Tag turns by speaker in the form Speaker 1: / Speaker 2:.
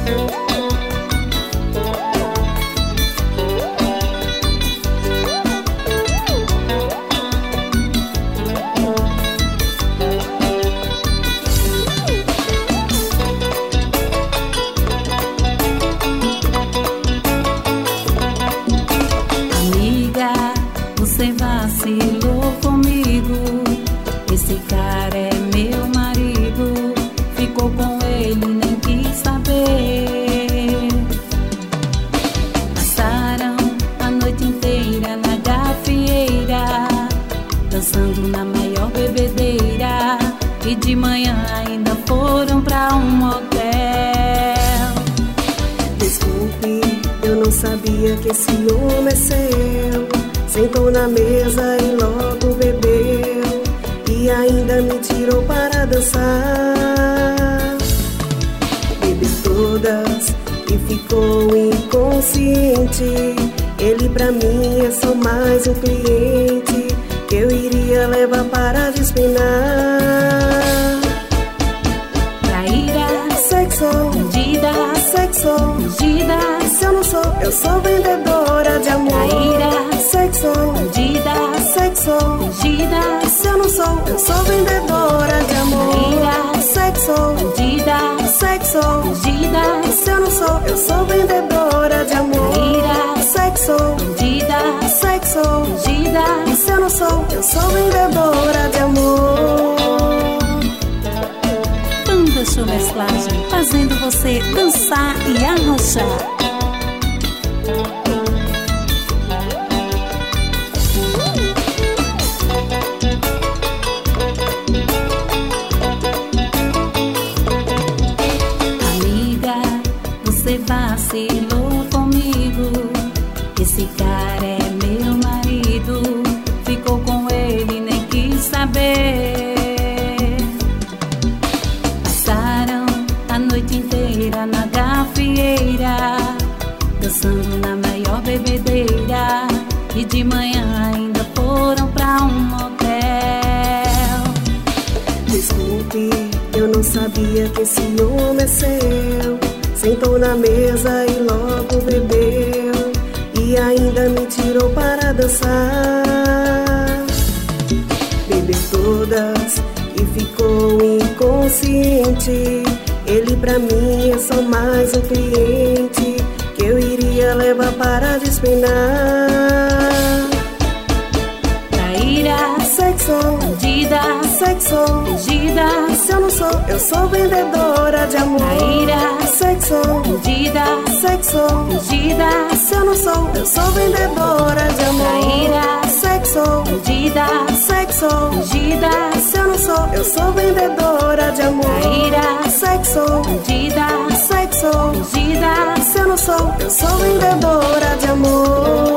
Speaker 1: Você vacilou comigo. Esse cara é meu marido. Ficou com ele, nem quis saber. Passaram a noite inteira na gafieira, dançando na maior bebedeira. E de manhã ainda foram pra um motel.
Speaker 2: Desculpe, eu não sabia que esse homem é seu. Sentou na mesa e logo bebeu, e ainda me tirou para dançar. Bebeu todas e ficou inconsciente. Ele pra mim é só mais um cliente que eu iria levar para despinar.
Speaker 1: Traíra,
Speaker 2: sexo,
Speaker 1: bandida,
Speaker 2: sexo,
Speaker 1: fugida.
Speaker 2: se eu não sou, eu sou vendedora de amor.
Speaker 1: Traíra,
Speaker 2: sexo,
Speaker 1: bandida,
Speaker 2: sexo,
Speaker 1: fugida.
Speaker 2: se eu não sou, eu sou vendedora de amor.
Speaker 1: Traíra,
Speaker 2: Sexo,
Speaker 1: bandida,
Speaker 2: sexo,
Speaker 1: fugida.
Speaker 2: se eu não sou, eu sou vendedora de amor.
Speaker 1: Traíra,
Speaker 2: Sexo,
Speaker 1: bandida,
Speaker 2: sexo,
Speaker 1: fugida.
Speaker 2: se eu não sou, eu sou vendedora de amor.
Speaker 1: Banda Show Mesclagem, fazendo você dançar e arrochar. Amiga, você vacilou comigo. Esse cara é meu marido. Ficou com ele, nem quis saber. Passaram a noite inteira na gafieira, dançando na maior bebedeira. E de manhã ainda foram pra um motel.
Speaker 2: Desculpe, eu não sabia que esse homem é seu. Sentou na mesa e logo bebeu, e ainda me tirou para dançar. Bebeu todas e ficou inconsciente. Ele pra mim é só mais um cliente que eu iria levar para despinar.
Speaker 1: Traíra,
Speaker 2: Sexo,
Speaker 1: bandida,
Speaker 2: sexo,
Speaker 1: fugida.
Speaker 2: se eu não sou, eu sou vendedora de amor.
Speaker 1: Traíra,
Speaker 2: Sexo,
Speaker 1: bandida,
Speaker 2: sexo,
Speaker 1: fugida.
Speaker 2: se eu não sou, eu sou vendedora de amor.
Speaker 1: Traíra,
Speaker 2: Sexo,
Speaker 1: bandida,
Speaker 2: sexo,
Speaker 1: fugida.
Speaker 2: se eu não sou, eu sou vendedora de amor.
Speaker 1: Traíra,
Speaker 2: Sexo,
Speaker 1: bandida,
Speaker 2: sexo,
Speaker 1: fugida.
Speaker 2: se eu não sou, eu sou vendedora de amor.